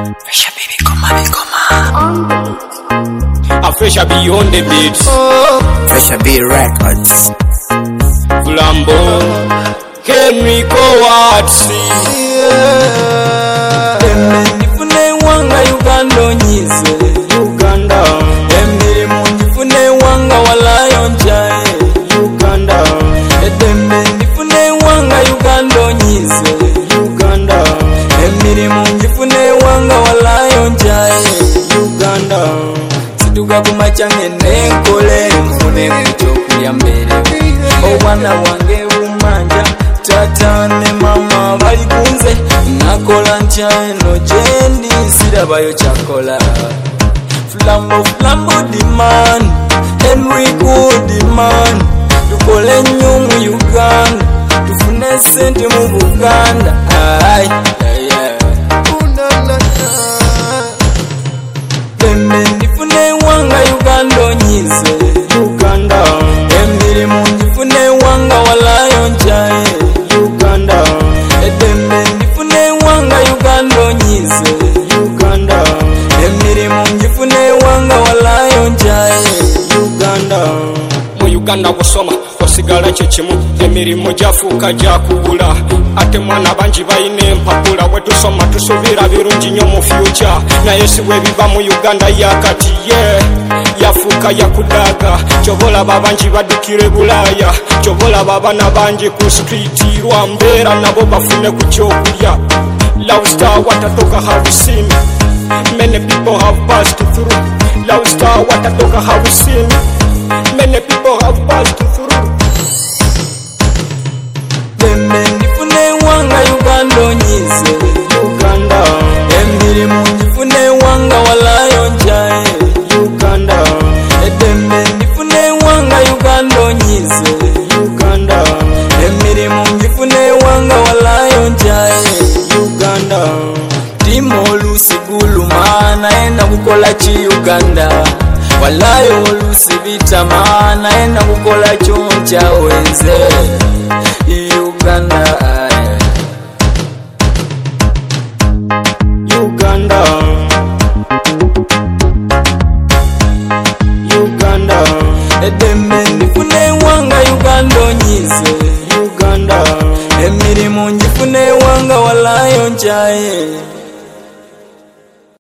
Fresha baby, come. Fresha be on the beat. Fresha B Records. Flambo, Kenrico Watsi. Nifune wanga Uganda nyize Uganda. Emiri munjifune wanga walayo njaye Uganda. Edembe nifune wanga Uganda nyize Uganda. Emiri munjifune wanga walayo njaye Uganda. Situka kumachange nenkole mfune kuchokulya mbere obwana wange bumanja tata ne mama bali kunze nakola ntya eno gyendi sirabayo kyakola Flambo demand Enrico demand tukole nnyo mu Uganda tufune sente mu Buganda Ndifune wanga Uganda nyize Uganda. Emirimu ndifune wanga walayo njaye Uganda. Edembe ndifune wanga Uganda nyize Uganda. Emirimu ndifune wanga walayo njaye Uganda. Mu Uganda kusoma osigala kye kimu, emirimu gyafuuka gyakubula ate mwana bangi balina empapula bwe tusoma tusuubira birungi nnyo mu future naye si bwe biva mu Uganda yakati yafuuka yakudaaga kyobolaba abangi baddukira Bulaaya kyobolaba abaana bangi ku streeti lwa mbeera nabo bafune ku kyokulya Lifestyle what I talk have seen many people have passed through Lifestyle what I talk have seen many people have passed through Dembe ndifune wanga Uganda nyize Uganda. Emirimu ndifune wanga walayo njaye Uganda. Edembe ndifune wanga Uganda nyize Uganda. Emirimu ndifune wanga walayo njaye Uganda. Timo olusi guluma naenda kukola ki Uganda walayo olusi bitama naenda kukola kyoncha wenze Uganda Uganda. Uganda. Edembe